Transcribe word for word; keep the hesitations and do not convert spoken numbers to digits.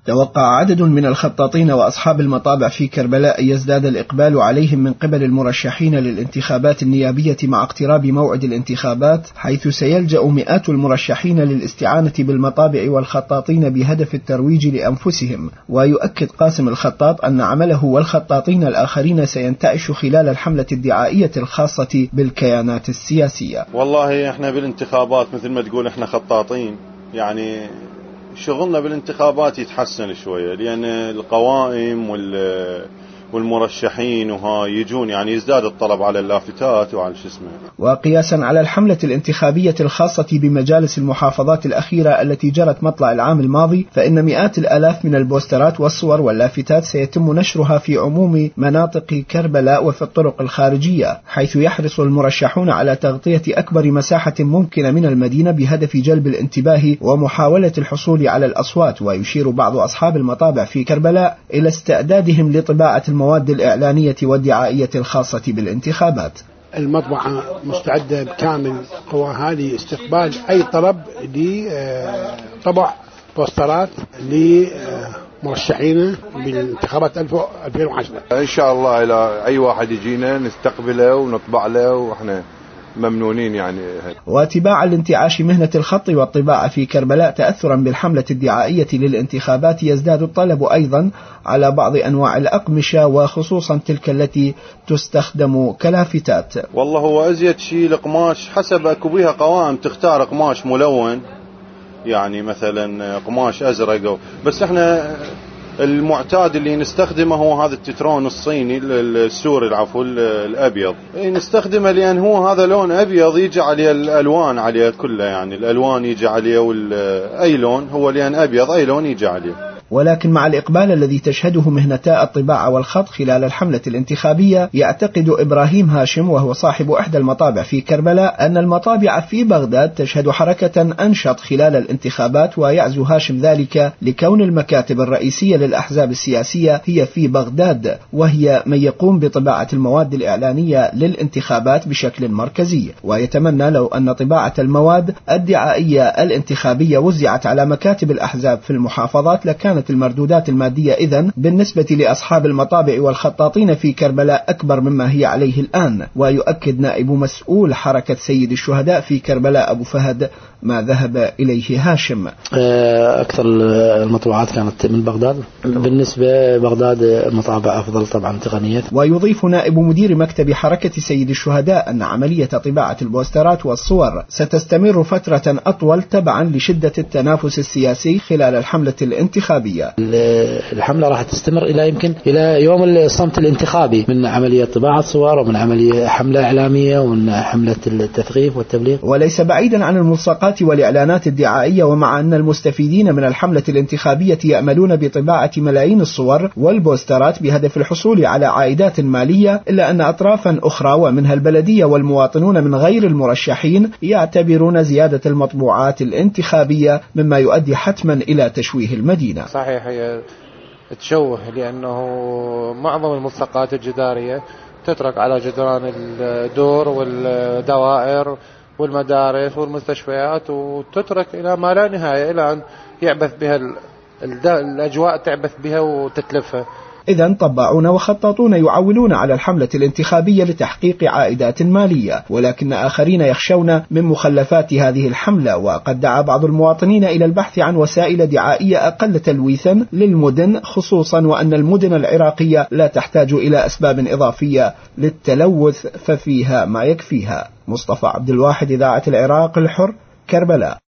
توقع عدد من الخطاطين وأصحاب المطابع في كربلاء يزداد الإقبال عليهم من قبل المرشحين للانتخابات النيابية مع اقتراب موعد الانتخابات، حيث سيلجأ مئات المرشحين للاستعانة بالمطابع والخطاطين بهدف الترويج لأنفسهم. ويؤكد قاسم الخطاط أن عمله والخطاطين الآخرين سينتعش خلال الحملة الدعائية الخاصة بالكيانات السياسية. والله احنا بالانتخابات مثل ما تقول احنا خطاطين، يعني شغلنا بالانتخابات يتحسن شوية، لأن القوائم والمرشحين وها يجون يعني يزداد الطلب على اللافتات وعلى شو اسمه. وقياسا على الحملة الانتخابية الخاصة بمجالس المحافظات الأخيرة التي جرت مطلع العام الماضي، فإن مئات الآلاف من البوسترات والصور واللافتات سيتم نشرها في عموم مناطق كربلاء وفي الطرق الخارجية، حيث يحرص المرشحون على تغطية أكبر مساحة ممكنة من المدينة بهدف جلب الانتباه ومحاولة الحصول على الأصوات. ويشير بعض أصحاب المطابع في كربلاء إلى استعدادهم لطباعة المواد الإعلانية والدعائية الخاصة بالانتخابات. المطبعة مستعدة بكامل قواها لاستقبال أي طلب لطبع بوسترات لمرشحين بالانتخابات ألفين وعشرة. إن شاء الله إلى أي واحد يجينا نستقبله ونطبع له، وإحنا ممنونين يعني. واتباعا لانتعاش مهنة الخط والطباعة في كربلاء تأثرا بالحملة الدعائية للانتخابات، يزداد الطلب أيضا على بعض أنواع الأقمشة، وخصوصا تلك التي تستخدم كلافتات. والله هو أزيد شيء القماش، حسب أكو بيها قوائم تختار قماش ملون، يعني مثلا قماش أزرق، بس احنا المعتاد اللي نستخدمه هو هذا التترون الصيني السوري العفو الأبيض، نستخدمه لأن هو هذا لون أبيض يجي عليه الألوان عليه كلها، يعني الألوان يجي عليه أي لون، هو لأن أبيض أي لون يجي عليه. ولكن مع الإقبال الذي تشهده مهنتا الطباعة والخط خلال الحملة الانتخابية، يعتقد إبراهيم هاشم وهو صاحب إحدى المطابع في كربلاء أن المطابع في بغداد تشهد حركة أنشط خلال الانتخابات، ويعزو هاشم ذلك لكون المكاتب الرئيسية للأحزاب السياسية هي في بغداد، وهي من يقوم بطباعة المواد الإعلانية للانتخابات بشكل مركزي. ويتمنى لو أن طباعة المواد الدعائية الانتخابية وزعت على مكاتب الأحزاب في المحافظات لكان المردودات المادية إذن بالنسبة لأصحاب المطابع والخطاطين في كربلاء أكبر مما هي عليه الآن. ويؤكد نائب مسؤول حركة سيد الشهداء في كربلاء أبو فهد ما ذهب إليه هاشم. أكثر المطبوعات كانت من بغداد، بالنسبة بغداد المطابع أفضل طبعا تقنية. ويضيف نائب مدير مكتب حركة سيد الشهداء أن عملية طباعة البوسترات والصور ستستمر فترة أطول تبعا لشدة التنافس السياسي خلال الحملة الانتخابية. الحملة راح تستمر إلى يمكن إلى يوم الصمت الانتخابي، من عملية طباعة صور ومن عملية حملة إعلامية ومن حملة التثقيف والتبليغ. وليس بعيدا عن الملصقات والإعلانات الدعائية، ومع أن المستفيدين من الحملة الانتخابية يأملون بطباعة ملايين الصور والبوسترات بهدف الحصول على عائدات مالية، إلا أن أطرافا أخرى ومنها البلدية والمواطنون من غير المرشحين يعتبرون زيادة المطبوعات الانتخابية مما يؤدي حتما إلى تشويه المدينة. صحيح هي تشوه، لأنه معظم الملصقات الجدارية تترك على جدران الدور والدوائر والمدارس والمستشفيات، وتترك إلى ما لا نهاية، إلى أن يعبث بها الأجواء، تعبث بها وتتلفها. إذن طباعون وخطاطون يعولون على الحملة الانتخابية لتحقيق عائدات مالية، ولكن آخرين يخشون من مخلفات هذه الحملة. وقد دعا بعض المواطنين إلى البحث عن وسائل دعائية أقل تلويثا للمدن، خصوصا وأن المدن العراقية لا تحتاج إلى أسباب إضافية للتلوث ففيها ما يكفيها. مصطفى عبد الواحد، إذاعة العراق الحر، كربلاء.